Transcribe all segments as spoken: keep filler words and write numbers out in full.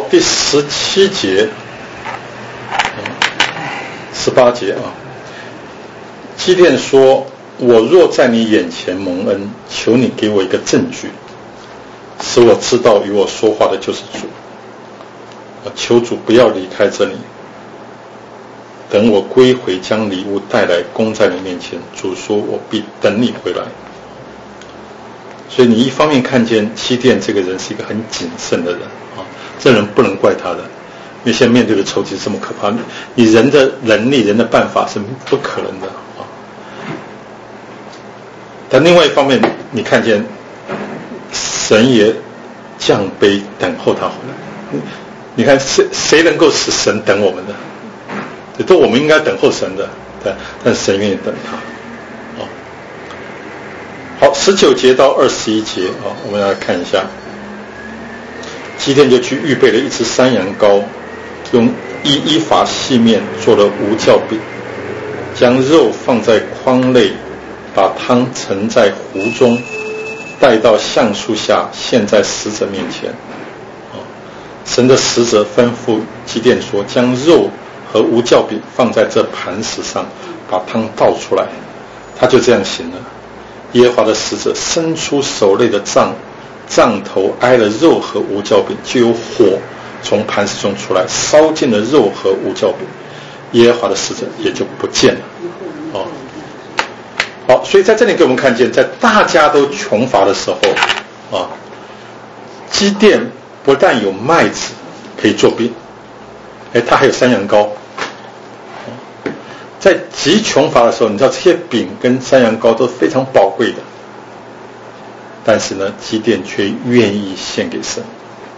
第十七节、十八节啊，基甸说：“我若在你眼前蒙恩，求你给我一个证据，使我知道与我说话的就是主。求主不要离开这里，等我归回，将礼物带来，供在你面前。主说：我必等你回来。”所以你一方面看见基甸这个人是一个很谨慎的人啊，这人不能怪他的，因为现在面对的仇敌这么可怕，你人的能力、人的办法是不可能的啊。但另外一方面，你看见神也降卑等候他回来。你看谁谁能够使神等我们的？都我们应该等候神的，对，但神愿意等他。好，十九节到二十一节啊，我们来看一下。基甸就去预备了一只山羊羔，用一依法细面做了无酵饼，将肉放在筐内，把汤盛在壶中，带到橡树下，献在使者面前。啊，神的使者吩咐基甸说：“将肉和无酵饼放在这磐石上，把汤倒出来。”他就这样行了。耶和华的使者伸出手内的杖，杖头挨了肉和无酵饼，就有火从磐石中出来，烧尽了肉和无酵饼，耶和华的使者也就不见了。哦，好，所以在这里给我们看见，在大家都穷乏的时候啊，基甸不但有麦子可以做饼，哎，他还有山羊羔。在极穷乏的时候，你知道这些饼跟山羊羔都非常宝贵的，但是呢，基甸却愿意献给神，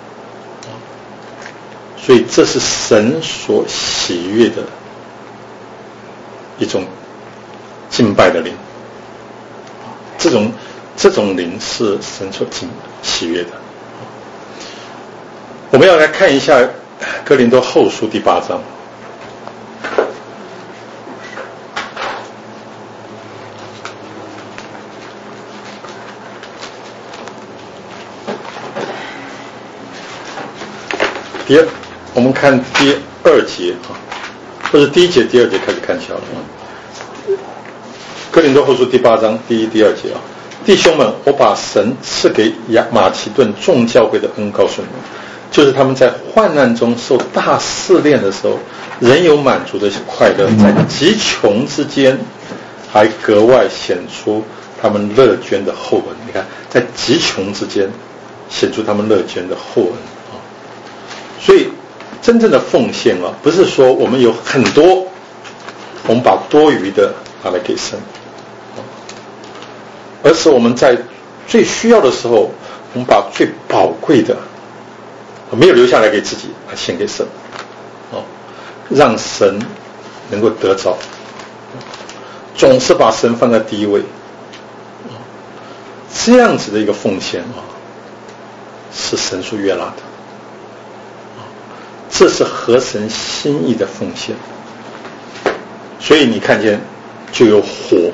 所以这是神所喜悦的一种敬拜的灵，这种这种灵是神所喜悦的。我们要来看一下哥林多后书第八章。第二，我们看第二节啊，或者第一节、第二节开始看起来了啊。哥林多后书第八章第一、第二节啊，弟兄们，我把神赐给亚马其顿众教会的恩告诉你们，就是他们在患难中受大试炼的时候，仍有满足的快乐，在极穷之间，还格外显出他们乐捐的厚恩。你看，在极穷之间，显出他们乐捐的厚恩。所以真正的奉献啊，不是说我们有很多，我们把多余的拿来给神，而是我们在最需要的时候，我们把最宝贵的没有留下来给自己，来献给神，让神能够得着，总是把神放在第一位，这样子的一个奉献啊，是神所悦纳的。这是合神心意的奉献，所以你看见就有火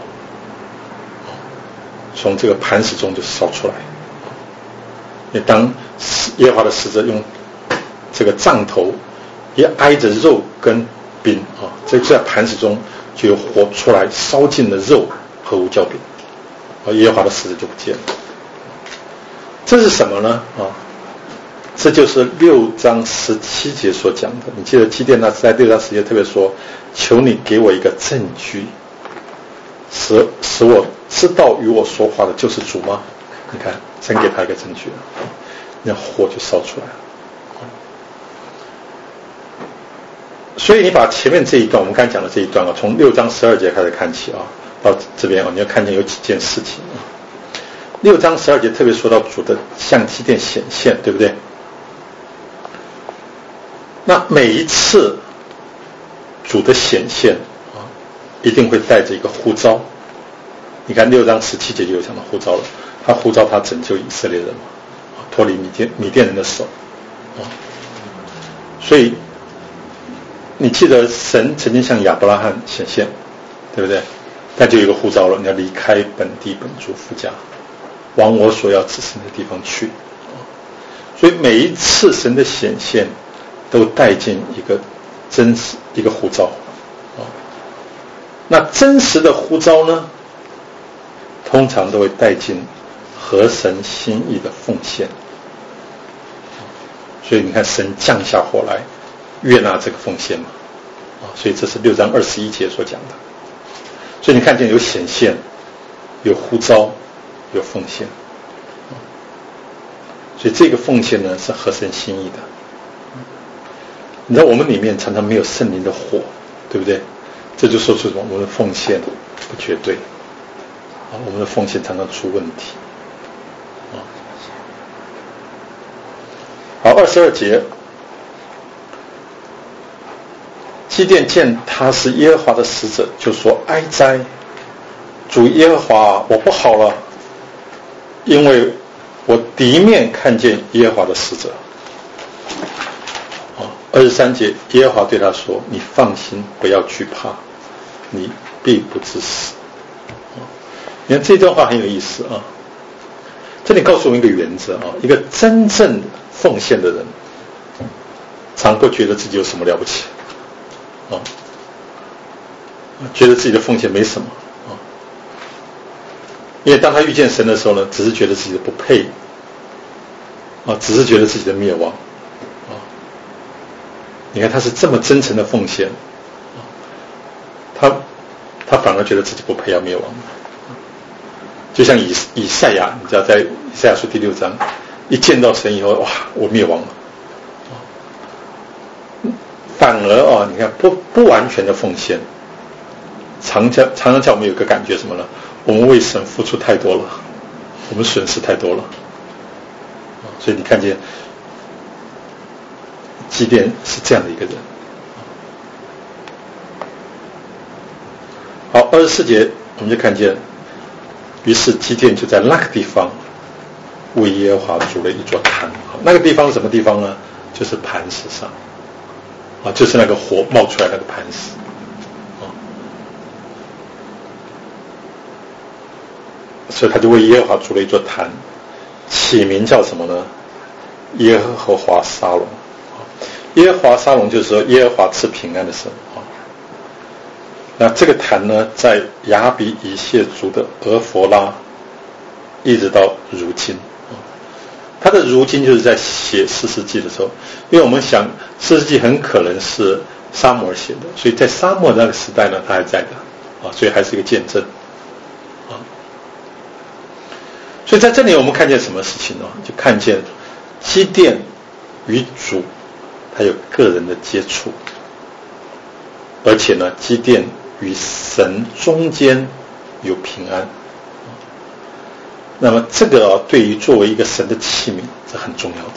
从这个磐石中就烧出来。你当耶和华的使者用这个杖头也挨着肉跟饼啊，这在磐石中就有火出来，烧尽了肉和无酵饼，啊，耶和华的使者就不见了。这是什么呢？啊？这就是六章十七节所讲的。你记得基甸那在六章十节特别说：“求你给我一个证据，使使我知道与我说话的就是主吗？”你看，真给他一个证据了，那火就烧出来了。所以你把前面这一段，我们刚才讲的这一段啊，从六章十二节开始看起啊，到这边啊，你要看见有几件事情啊。六章十二节特别说到主的向基甸显现，对不对？那每一次主的显现啊，一定会带着一个呼召。你看六章十七节就有讲到呼召了，他呼召他拯救以色列人嘛，脱离米甸米甸人的手啊。所以你记得神曾经向亚伯拉罕显现，对不对？那就有一个呼召了，你要离开本地本族父家，往我所要指示的地方去。所以每一次神的显现都带进一个真实一个呼召啊。那真实的呼召呢，通常都会带进合神心意的奉献。所以你看，神降下火来，悦纳这个奉献嘛，啊，所以这是六章二十一节所讲的。所以你看见有显现，有呼召，有奉献，所以这个奉献呢是合神心意的。你知道我们里面常常没有圣灵的火，对不对？这就说出什么？我们的奉献不绝对，啊，我们的奉献常常出问题。好，二十二节，基甸见他是耶和华的使者，就说：哀哉，主耶和华，我不好了，因为我敌面看见耶和华的使者。二十三节，耶和华对他说：你放心，不要惧怕，你必不致死。你看这段话很有意思啊，这里告诉我们一个原则啊，一个真正奉献的人，常不觉得自己有什么了不起啊，觉得自己的奉献没什么啊，因为当他遇见神的时候呢，只是觉得自己的不配啊，只是觉得自己的灭亡啊。你看他是这么真诚的奉献啊，他他反而觉得自己不配要灭亡。就像以以赛亚，你知道在以赛亚书第六章，一见到神以后，哇，我灭亡了。反而哦，你看不不完全的奉献，常常常常叫我们有个感觉什么呢？我们为神付出太多了，我们损失太多了。所以你看见基甸是这样的一个人。好，二十四节我们就看见。于是基甸就在那个地方为耶和华筑了一座坛。那个地方是什么地方呢？就是磐石上啊，就是那个火冒出来那个磐石啊。所以他就为耶和华筑了一座坛，起名叫什么呢？耶和华沙龙。耶和华沙龙就是说耶和华赐平安的神啊。那这个坛呢，在亚比以谢族的俄弗拉，一直到如今。他的如今就是在写士师记的时候，因为我们想士师记很可能是撒母耳写的，所以在撒母耳那个时代呢，他还在的啊，所以还是一个见证啊。所以在这里我们看见什么事情呢？就看见基甸与主他有个人的接触，而且呢，基甸与神中间有平安。那么这个、啊、对于作为一个神的器皿是很重要的，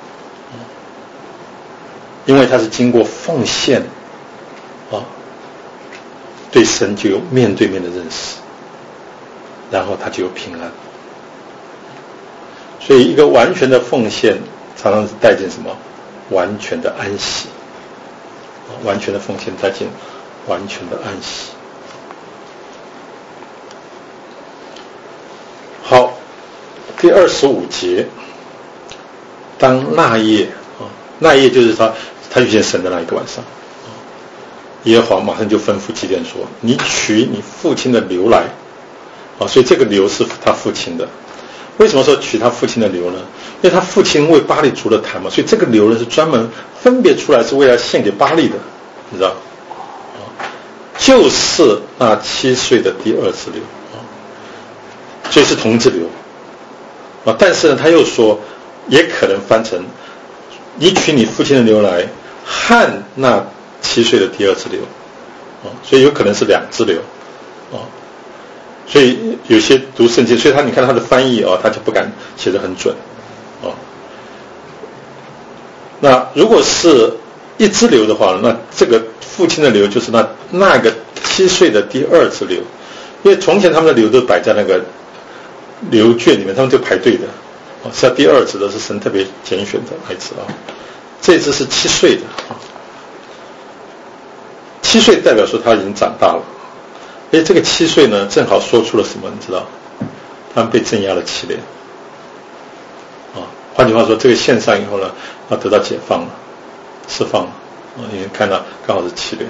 因为他是经过奉献啊，对神就有面对面的认识，然后他就有平安。所以一个完全的奉献常常是带进什么？完全的安息。完全的奉献带进完全的安息。好，第二十五节，当那夜啊，那夜就是他他遇见神的那一个晚上，耶和华马上就吩咐基甸说：你取你父亲的牛来啊，所以这个牛是他父亲的。为什么说取他父亲的牛呢？因为他父亲为巴力筑了坛嘛，所以这个牛呢是专门分别出来是为了献给巴力的，你知道？就是那七岁的第二只牛，所以是同一只牛啊。但是呢，他又说，也可能翻成你取你父亲的牛来和那七岁的第二只牛啊，所以有可能是两只牛啊。所以有些读圣经，所以他你看他的翻译啊，他就不敢写得很准啊。那如果是一只牛的话，那这个父亲的牛就是那那个七岁的第二只牛，因为从前他们的牛都摆在那个牛圈里面，他们就排队的啊，是要第二只的，是神特别拣选的那一只啊。这只是七岁的啊，七岁代表说他已经长大了。哎，这个七岁呢，正好说出了什么？你知道，他们被镇压了七年。啊，换句话说，这个献上以后呢，要得到解放了。 释放了啊，因为看到刚好是七连。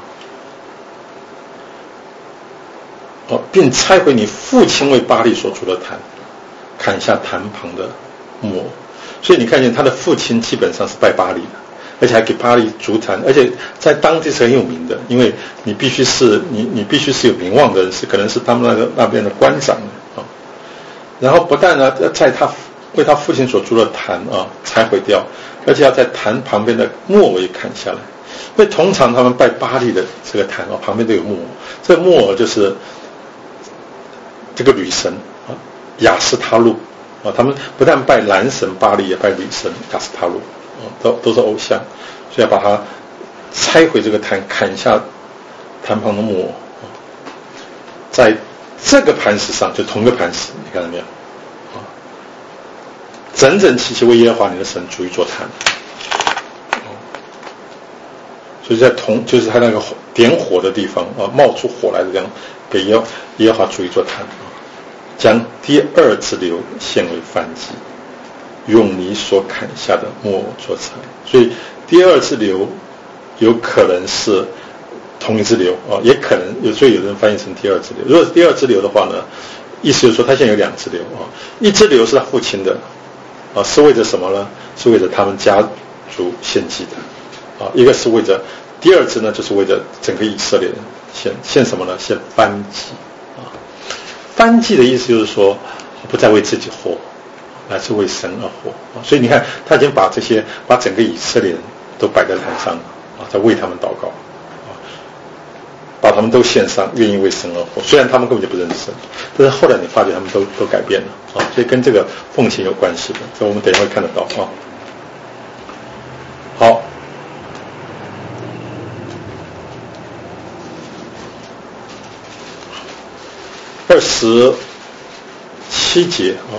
哦，并拆毁你父亲为巴力所筑的坛，砍下坛旁的木偶。所以你看见他的父亲基本上是拜巴力的，而且还给巴力筑坛，而且在当地是很有名的，因为你必须是你你必须是有名望的人，是可能是他们那个那边的官长啊。然后不但呢在他为他父亲所筑的坛啊拆毁掉，而且要在坛旁边的木偶也砍下来。因为通常他们拜巴力的这个坛啊旁边都有木偶，这个木偶就是这个女神啊，雅斯他路啊，他们不但拜男神巴力，也拜女神雅斯他路啊，都都是偶像，所以要把它拆毁这个坛，砍下坛旁的木偶啊，在这个磐石上，就同一个磐石，你看到没有啊？整整齐齐为耶和华你的神筑一座坛，所以在同就是他那个点火的地方啊，冒出火来的地方，给耶耶和华筑一座坛。将第二支流献为燔祭，用你所砍下的木偶做菜。所以第二支流有可能是同一支流啊，也可能有，所以有人翻译成第二支流。如果是第二支流的话呢，意思就是说他现在有两支流啊，一支流是他父亲的啊，是为着什么呢？是为着他们家族献祭的啊，一个是为着第二支呢，就是为着整个以色列人献献什么呢？献燔祭。燔祭的意思就是说，不再为自己活，乃是为神而活。所以你看，他已经把这些，把整个以色列人都摆在坛上啊，在为他们祷告，啊，把他们都献上，愿意为神而活。虽然他们根本就不认识神，但是后来你发觉他们都都改变了啊，所以跟这个奉献有关系的，这我们等一下会看得到啊。好。二十七节啊，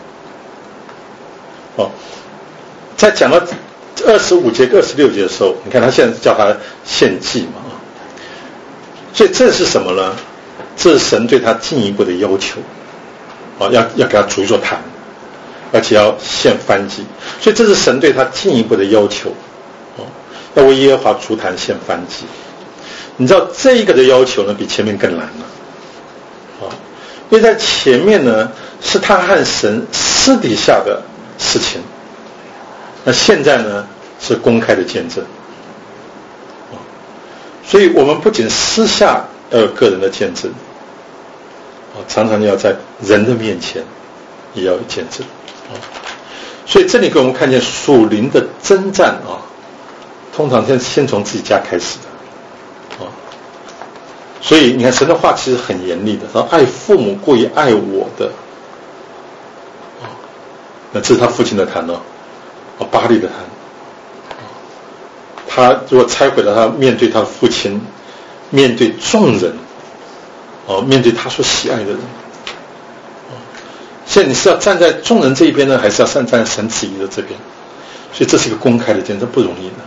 哦，在讲到二十五节、二十六节的时候，你看他现在叫他献祭嘛，所以这是什么呢？这是神对他进一步的要求啊，要要给他筑一座坛，而且要献燔祭，所以这是神对他进一步的要求啊，要为耶和华筑坛献燔祭。你知道这一个的要求呢，比前面更难了。因为在前面呢是他和神私底下的事情，那现在呢是公开的见证，所以我们不仅私下要有个人的见证，常常要在人的面前也要有见证。所以这里给我们看见属灵的征战啊，通常先先从自己家开始的。所以你看神的话其实很严厉的，说爱父母过于爱我的，那这是他父亲的坛哦，巴力的坛，他如果拆毁了，他面对他的父亲，面对众人，哦，面对他所喜爱的人，现在你是要站在众人这一边呢，还是要站在神旨意的这边？所以这是一个公开的见证，不容易的。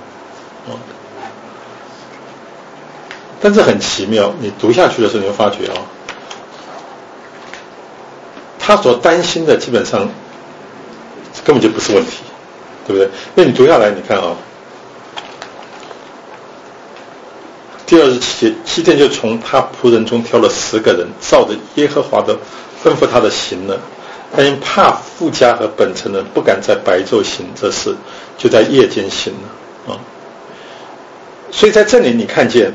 但是很奇妙，你读下去的时候，你会发觉啊、哦，他所担心的基本上根本就不是问题，对不对？因为你读下来，你看啊、哦，第二十七节，西甸就从他仆人中挑了十个人，照着耶和华的吩咐他的行了，但因怕富家和本城人不敢在白昼行这事，就在夜间行了啊。所以在这里你看见。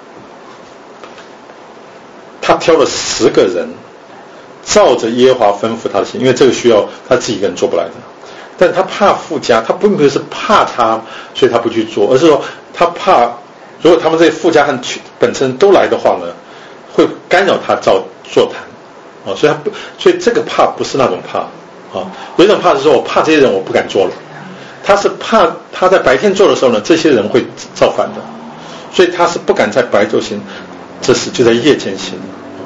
他挑了十个人，照着耶和华吩咐他的行，因为这个需要他自己一个人做不来的。但他怕富家，他并不是怕他，所以他不去做，而是说他怕，如果他们这些富家和本身都来的话呢，会干扰他照座谈啊，所以他不，所以这个怕不是那种怕啊，有一种怕是说我怕这些人我不敢做了，他是怕他在白天做的时候呢，这些人会造反的，所以他是不敢在白昼行。这时就在夜间行。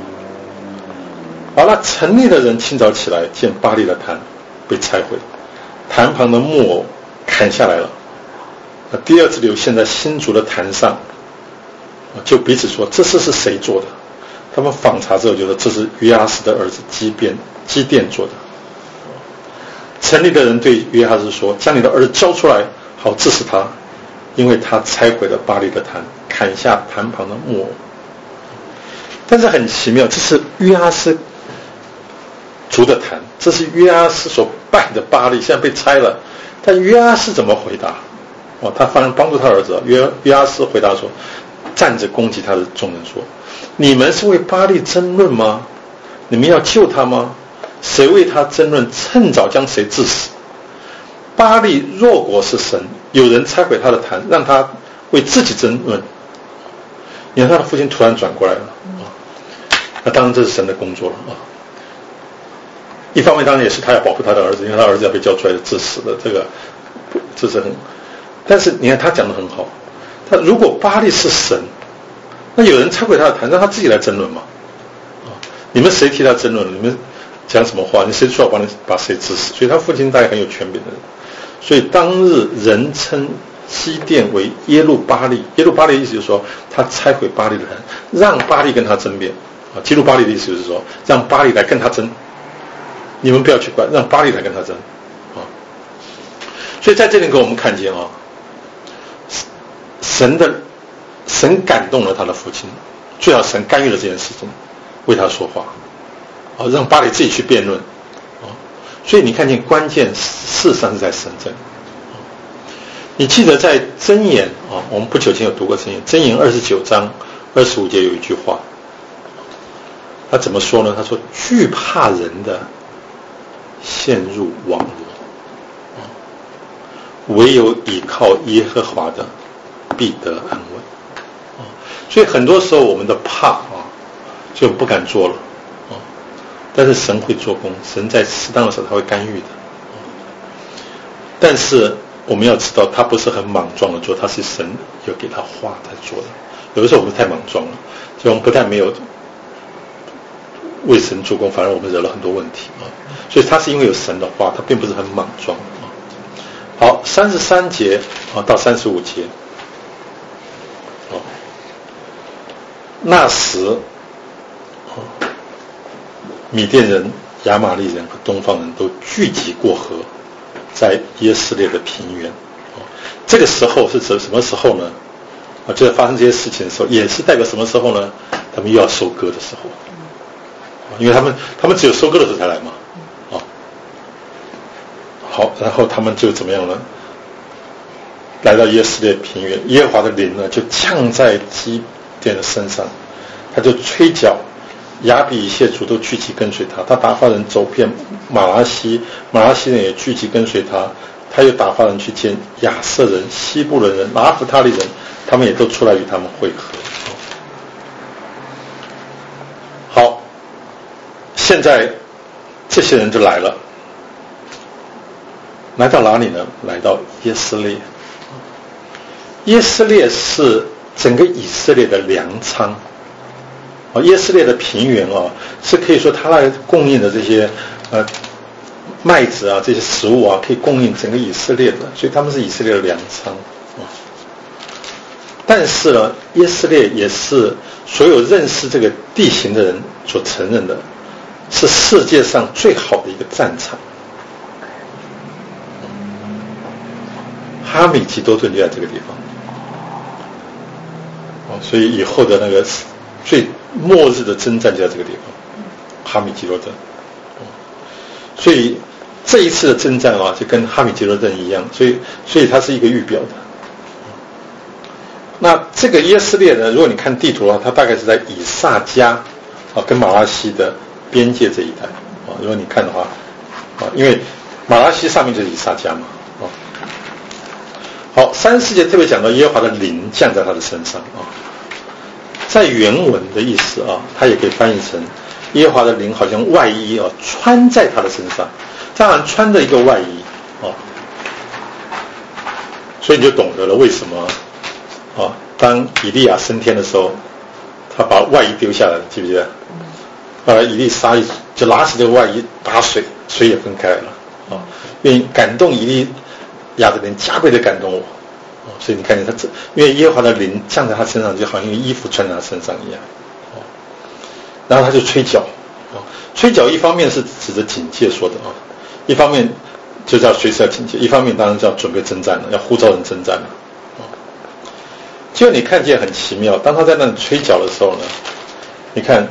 好了，城里的人清早起来，见巴力的坛被拆毁，坛旁的木偶砍下来了。第二支流现在新筑的坛上，就彼此说：“这事是谁做的？”他们访查之后就说：“这是约阿斯的儿子基甸基甸做的。”城里的人对约阿斯说：“将你的儿子交出来，好治死他。” 因为他拆毁了巴力的坛，砍下坛旁的木偶。但是很奇妙，这是约阿斯筑的坛，这是约阿斯所拜的巴力，现在被拆了。但约阿斯怎么回答？哦，他反而帮助他儿子。约约阿斯回答说，站着攻击他的众人说：“你们是为巴力争论吗？你们要救他吗？谁为他争论，趁早将谁治死？巴力若果是神，有人拆毁他的坛，让他为自己争论。”你看他的父亲突然转过来了啊，那当然这是神的工作了啊。一方面当然也是他要保护他的儿子，因为他儿子要被交出来的致死的，这个这是很。但是你看他讲得很好，他如果巴力是神，那有人拆毁他的坛，让他自己来争论嘛？啊，你们谁替他争论？你们讲什么话？你谁说要把你把谁致死？所以他父亲大概很有权柄的人。所以当日人称基甸为耶路巴力，耶路巴力的意思就是说他拆毁巴力的坛，让巴力跟他争辩啊。基路巴力的意思就是说让巴力来跟他争，你们不要去管，让巴力来跟他争啊。所以在这里给我们看见啊，神的神感动了他的父亲，最好神干预了这件事情，为他说话啊，让巴力自己去辩论啊。所以你看见关键事实上是在神这里。你记得在箴言啊，我们不久前有读过箴言，箴言二十九章二十五节有一句话，他怎么说呢？他说：“惧怕人的陷入网罗，唯有倚靠耶和华的必得安稳。”所以很多时候我们的怕啊，就不敢做了啊。但是神会做工，神在适当的时候他会干预的。但是我们要知道，他不是很莽撞的做，他是神有给他话在做的。有的时候我们太莽撞了，所以我们不但没有为神做工，反而我们惹了很多问题啊。所以他是因为有神的话，他并不是很莽撞啊。好，三十三节啊到三十五节。那时，米甸人、亚玛力人和东方人都聚集过河，在耶斯列的平原。这个时候是指什么时候呢？啊，就在发生这些事情的时候，也是代表什么时候呢？他们又要收割的时候，因为他们他们只有收割的时候才来嘛。啊，好，然后他们就怎么样呢？来到耶斯列平原，耶和华的灵呢就降在基甸的身上，他就吹角，亚比以谢族都聚集跟随他，他打发人走遍马拉西，马拉西人也聚集跟随他，他又打发人去见亚瑟人、西布伦人、拿弗他利人，他们也都出来与他们会合。好，现在这些人就来了，来到哪里呢？来到耶斯列。耶斯列是整个以色列的粮仓啊，耶斯列的平原啊，是可以说它来供应的这些呃麦子啊，这些食物啊，可以供应整个以色列的，所以他们是以色列的粮仓啊。但是呢，耶斯列也是所有认识这个地形的人所承认的，是世界上最好的一个战场。哈米吉多顿就在这个地方。所以以后的那个最末日的征战就在这个地方，哈米吉多顿。所以这一次的征战啊，就跟哈米吉多顿一样，所以所以它是一个预表的。那这个耶斯列呢，如果你看地图的话，它大概是在以萨迦啊跟马拉西的边界这一带啊。如果你看的话啊，因为马拉西上面就是以萨迦嘛啊。好，三十四节特别讲到耶和华的灵降在他的身上啊。在原文的意思啊，它也可以翻译成耶和华的灵好像外衣啊，穿在他的身上，当然穿着一个外衣啊，所以你就懂得了为什么啊，当以利亚升天的时候，他把外衣丢下来了，记不记得？后来以利沙就拿起这个外衣打水，水也分开了啊，愿意感动以利亚的灵加倍的感动我。所以你看见他这，因为耶和华的灵降在他身上，就好像一个衣服穿在他身上一样。哦，然后他就吹角，哦，吹角一方面是指着警戒说的啊，一方面就叫随时要警戒，一方面当然就要准备征战了，要呼召人征战了。哦， 就你看见很奇妙，当他在那里吹角的时候呢，你看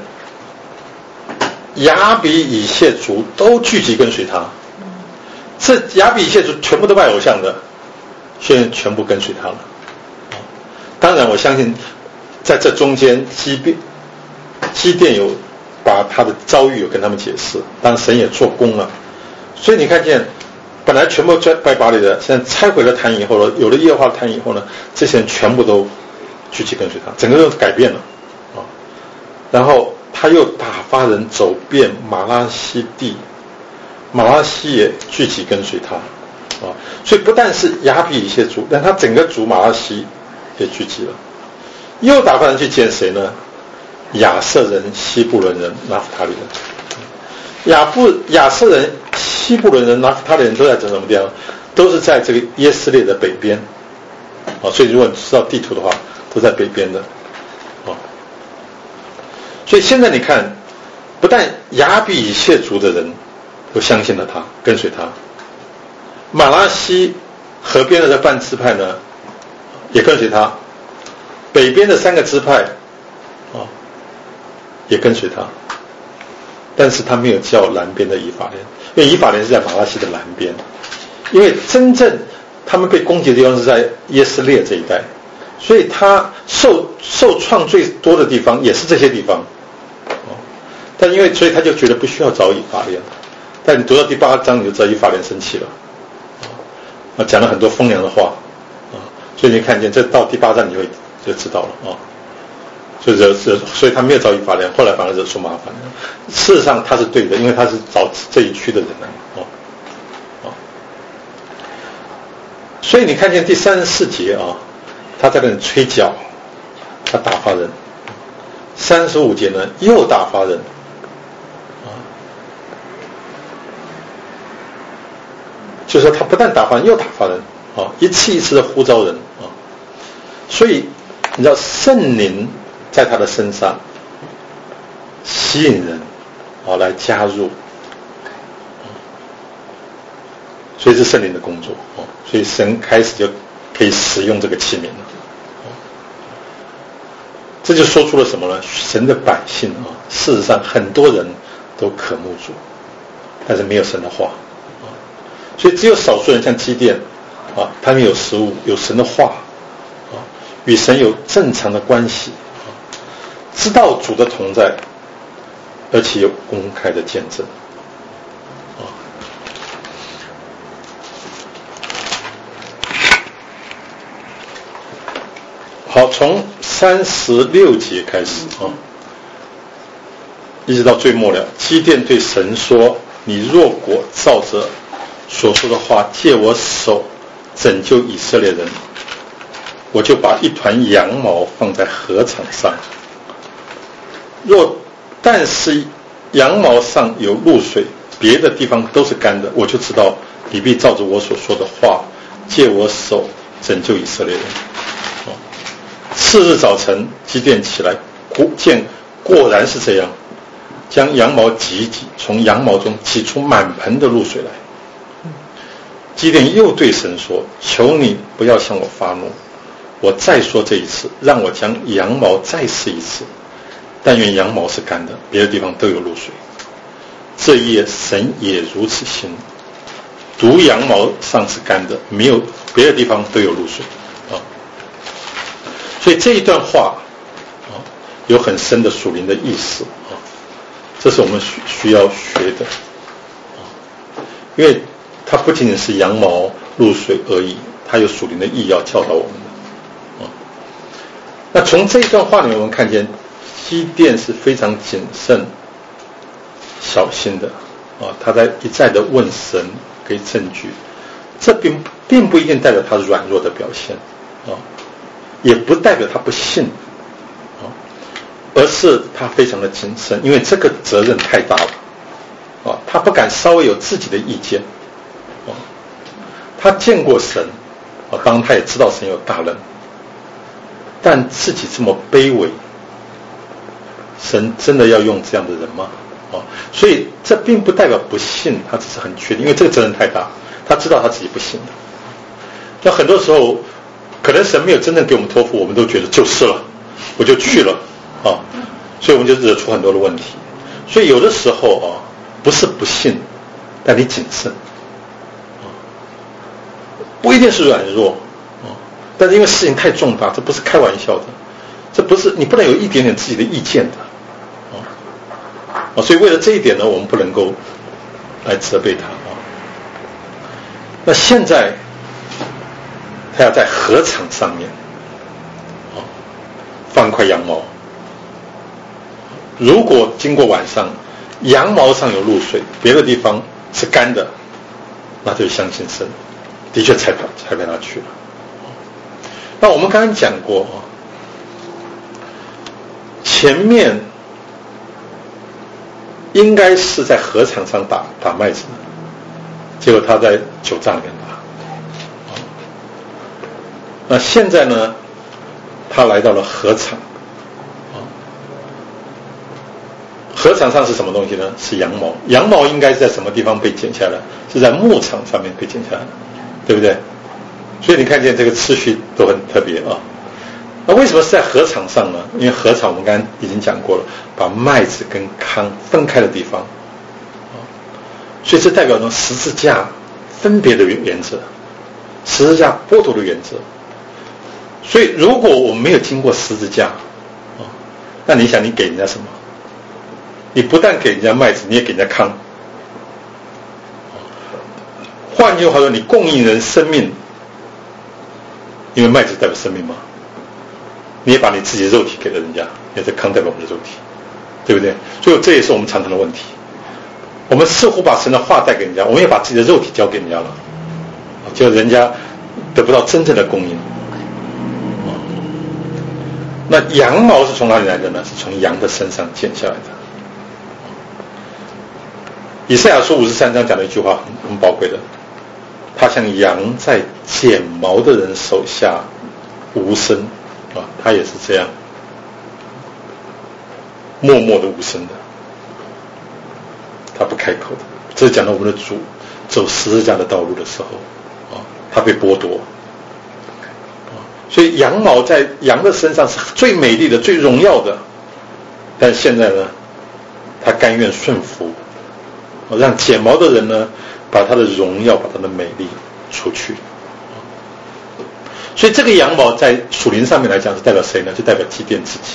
亚比以谢族都聚集跟随他，这亚比以谢族全部都拜偶像的，现在全部跟随他了。当然我相信在这中间基甸基甸有把他的遭遇有跟他们解释，当然神也做工了。所以你看见本来全部拜巴力的，现在拆毁了坛以后呢，有了耶和华的坛以后呢，这些人全部都聚集跟随他，整个都改变了啊。然后他又打发人走遍马拉西地，马拉西也聚集跟随他啊。所以不但是亚比以谢族，但他整个族马拉西也聚集了。又打发人去见谁呢？亚瑟人、西布伦人、拿弗他利人。亚布亚瑟人、西布伦人、拿弗他利人都在这什么地方？都是在这个耶斯列的北边啊。所以如果你知道地图的话，都在北边的啊。所以现在你看，不但亚比以谢族的人都相信了他，跟随他，马拉西河边的这半支派呢，也跟随他，北边的三个支派啊，也跟随他，但是他没有叫南边的以法莲，因为以法莲是在马拉西的南边，因为真正他们被攻击的地方是在耶斯列这一带，所以他受受创最多的地方也是这些地方，哦，但因为所以他就觉得不需要找以法莲，但你读到第八章你就知道以法莲生气了，啊，讲了很多风凉的话，啊，所以你看见这到第八章你会就知道了啊。就惹惹，所以他没有找以法莲，后来反而惹出麻烦。事实上他是对的，因为他是找这一区的人哦，哦。所以你看见第三十四节啊，他在那里吹角，他打发人。三十五节呢，又打发人，啊，就是说他不但打发人，又打发人啊，一次一次的呼召人啊。所以你知道圣灵在他的身上吸引人啊来加入，所以是圣灵的工作哦，所以神开始就可以使用这个器皿了，这就说出了什么呢？神的百姓啊，事实上很多人都渴慕主，但是没有神的话啊，所以只有少数人像基甸啊，他们有食物，有神的话啊，与神有正常的关系。知道主的同在，而且有公开的见证啊。好，从三十六节开始啊，一直到最末了。基甸对神说：“你若果照着所说的话，借我手拯救以色列人，我就把一团羊毛放在禾场上。若但是羊毛上有露水，别的地方都是干的，我就知道你必照着我所说的话，借我手拯救以色列人。”哦，次日早晨，基甸起来，见果然是这样，将羊毛挤一挤，从羊毛中挤出满盆的露水来。基甸又对神说：“求你不要向我发怒，我再说这一次，让我将羊毛再试一次。但愿羊毛是干的，别的地方都有露水。”这一夜神也如此行，独羊毛上是干的，没有别的地方都有露水啊。所以这一段话啊，有很深的属灵的意思啊，这是我们需需要学的啊，因为它不仅仅是羊毛露水而已，它有属灵的意要教导我们的啊。那从这一段话里面，我们看见基甸是非常谨慎小心的啊，他在一再的问神给证据，这并并不一定代表他软弱的表现啊，也不代表他不信啊，而是他非常的谨慎，因为这个责任太大了啊，他不敢稍微有自己的意见啊，他见过神啊，当然他也知道神有大能，但自己这么卑微，神真的要用这样的人吗？哦，所以这并不代表不信，他只是很确定，因为这个责任太大，他知道他自己不信的。那很多时候可能神没有真正给我们托付，我们都觉得就是了，我就去了啊，所以我们就惹出很多的问题。所以有的时候啊，不是不信，但你谨慎，不一定是软弱啊，但是因为事情太重大，这不是开玩笑的，这不是你不能有一点点自己的意见的啊，所以为了这一点呢，我们不能够来责备他啊。那现在他要在禾场上面啊放一块羊毛，如果经过晚上，羊毛上有露水，别的地方是干的，那就相信神，的确才才派他去了。那我们刚刚讲过啊，前面应该是在禾场上打打麦子，结果他在酒榨里面打。那现在呢，他来到了禾场。禾场上是什么东西呢？是羊毛。羊毛应该是在什么地方被剪下来？是在牧场上面被剪下来，对不对？所以你看见这个次序都很特别啊。那为什么是在禾场上呢？因为禾场我们刚刚已经讲过了，把麦子跟糠分开的地方，所以这代表着十字架分别的原则，十字架剥夺的原则。所以如果我们没有经过十字架，那你想你给人家什么？你不但给人家麦子，你也给人家糠。换句话说，你供应人生命，因为麦子代表生命嘛，你也把你自己的肉体给了人家，因为这糠代表我们的肉体，对不对？所以这也是我们常常的问题。我们似乎把神的话带给人家，我们也把自己的肉体交给人家了，结果人家得不到真正的供应。那羊毛是从哪里来的呢？是从羊的身上剪下来的。以赛亚书五十三章讲的一句话很很宝贵的，他像羊在剪毛的人手下无声啊，他也是这样默默的无声的，他不开口的。这是讲到我们的主走十字架的道路的时候啊，他被剥夺。所以羊毛在羊的身上是最美丽的、最荣耀的，但现在呢，他甘愿顺服，让剪毛的人呢，把他的荣耀、把他的美丽除去。所以这个羊毛在属灵上面来讲是代表谁呢？就代表祭奠自己。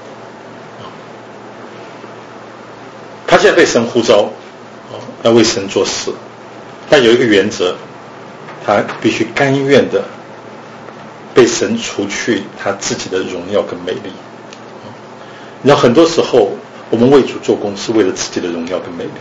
他现在被神呼召，要为神做事，但有一个原则，他必须甘愿的被神除去他自己的荣耀跟美丽。你知道很多时候我们为主做工是为了自己的荣耀跟美丽。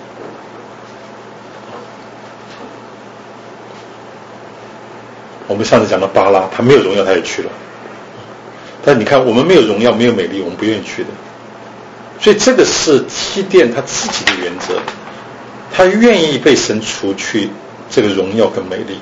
我们上次讲到巴拉，他没有荣耀他也去了，但你看我们没有荣耀没有美丽，我们不愿意去的。所以这个是祭奠他自己的原则，他愿意被神除去这个荣耀跟美丽。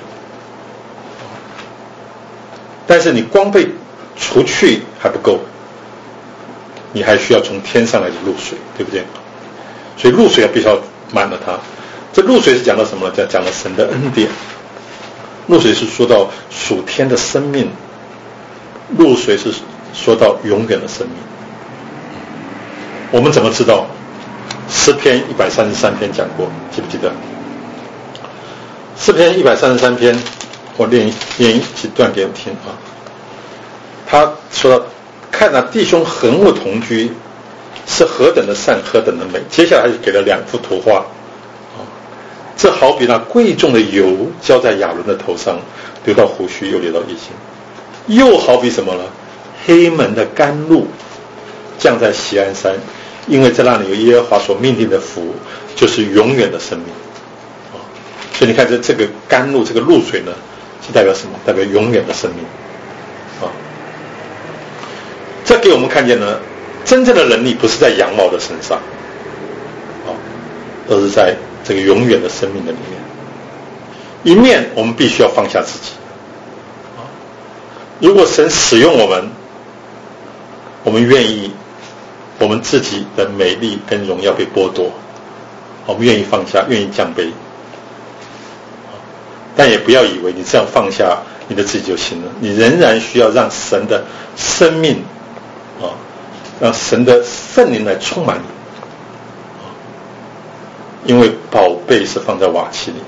但是你光被除去还不够，你还需要从天上来的露水，对不对？所以露水要必须要满了它。这露水是讲到什么呢？讲讲了神的恩典。露水是说到属天的生命，露水是说到永远的生命。我们怎么知道？诗篇一百三十三篇讲过，记不记得？诗篇一百三十三篇，我念念几段给你听啊。他说到，看那弟兄和睦同居，是何等的善，何等的美。接下来就给了两幅图画，这好比那贵重的油浇在亚伦的头上，流到胡须，又流到衣襟；又好比什么呢？黑门的甘露降在锡安山，因为在那里有耶和华所命定的福，就是永远的生命。所以你看这这个甘露，这个露水呢，是代表什么？代表永远的生命。啊，这给我们看见呢，真正的能力不是在羊毛的身上，啊，而是在这个永远的生命的里面。一面我们必须要放下自己。啊，如果神使用我们，我们愿意，我们自己的美丽跟荣耀被剥夺，我们愿意放下，愿意降卑。 但也不要以为你这样放下你的自己就行了，你仍然需要让神的生命啊，让神的圣灵来充满你，因为宝贝是放在瓦器里，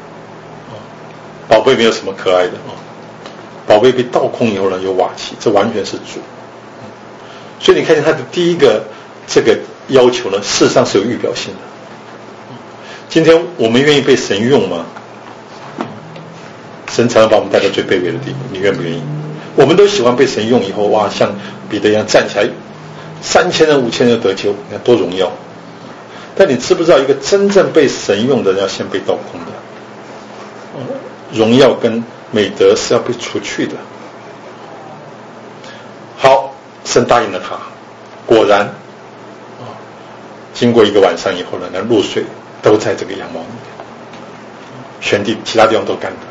宝贝没有什么可爱的啊，宝贝被倒空以后呢，有瓦器，这完全是主。所以你看见他的第一个这个要求呢，事实上是有预表性的。今天我们愿意被神用吗？神常常把我们带到最卑微的地步，你愿不愿意？我们都喜欢被神用以后，哇，像彼得一样站起来，三千人五千人得救，你看多荣耀。但你知不知道，一个真正被神用的人要先被倒空的，荣耀跟美德是要被除去的。好，神答应了他，果然经过一个晚上以后呢，那露水都在这个羊毛里面，全地其他地方都干的。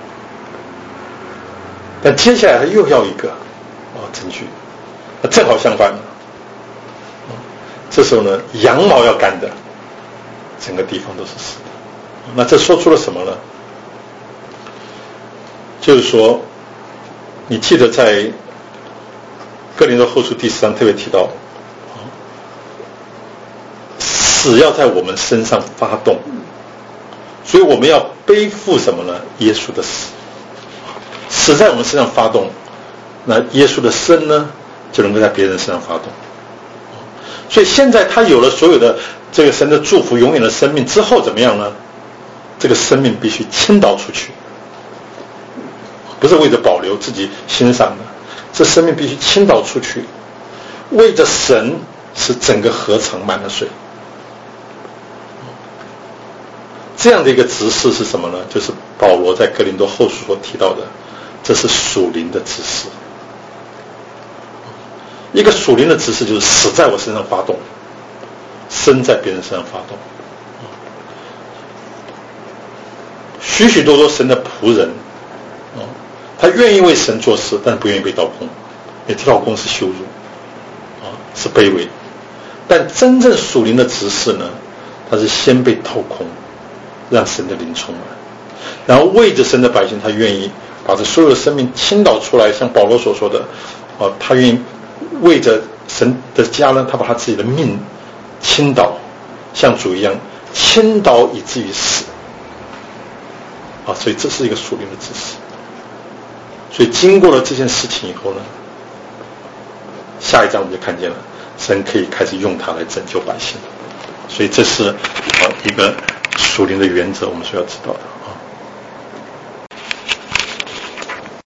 但接下来他又要一个哦证据，那正好相反了。这时候呢，羊毛要干的，整个地方都是湿的。那这说出了什么呢？就是说，你记得在哥林多后书第四章特别提到，死要在我们身上发动，所以我们要背负什么呢？耶稣的死。死在我们身上发动，那耶稣的生呢，就能够在别人身上发动。所以现在他有了所有的这个神的祝福，永远的生命之后怎么样呢？这个生命必须倾倒出去，不是为着保留自己欣赏的，这生命必须倾倒出去，为着神使整个河盛满了水。这样的一个执事是什么呢？就是保罗在哥林多后书所提到的，这是属灵的执事。一个属灵的执事就是死在我身上发动，生在别人身上发动。许许多多神的仆人，他愿意为神做事，但不愿意被倒空，也倒空是羞辱，是卑微。但真正属灵的执事呢，他是先被倒空，让神的灵充满，然后为着神的百姓，他愿意把这所有的生命倾倒出来，像保罗所说的，哦，他愿意为着神的家呢，他把他自己的命倾倒，像主一样倾倒以至于死。啊，所以这是一个属灵的知识。所以经过了这件事情以后呢，下一章我们就看见了，神可以开始用它来拯救百姓。所以这是啊一个属灵的原则，我们所要知道的。